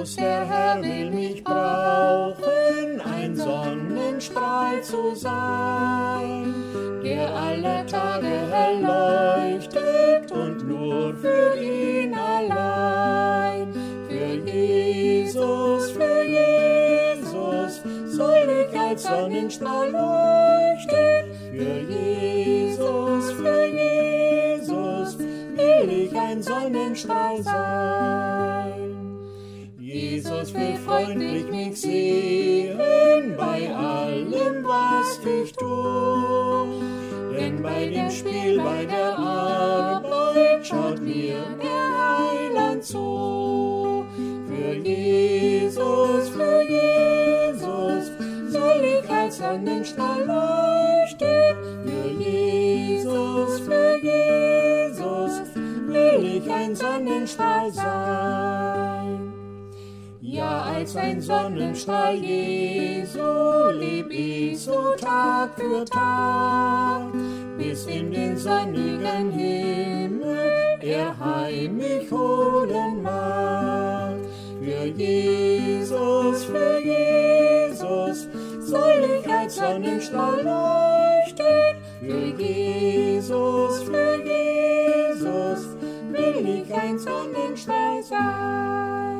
Jesus, der Herr, will mich brauchen, ein Sonnenstrahl zu sein, der alle Tage hell leuchtet und nur für ihn allein. Für Jesus soll ich als Sonnenstrahl leuchten. Für Jesus will ich ein Sonnenstrahl sein. Jesus will freundlich mich sehen bei allem, was ich tue. Denn bei dem Spiel, bei der Arbeit schaut mir der Heiland zu. Für Jesus soll ich als Sonnenstrahl leuchten. Für Jesus will ich ein Sonnenstrahl sein. Ja, als ein Sonnenstrahl Jesu leb ich so Tag für Tag, bis in den sonnigen Himmel er heim mich holen mag. Für Jesus soll ich als Sonnenstrahl leuchten. Für Jesus will ich ein Sonnenstrahl sein.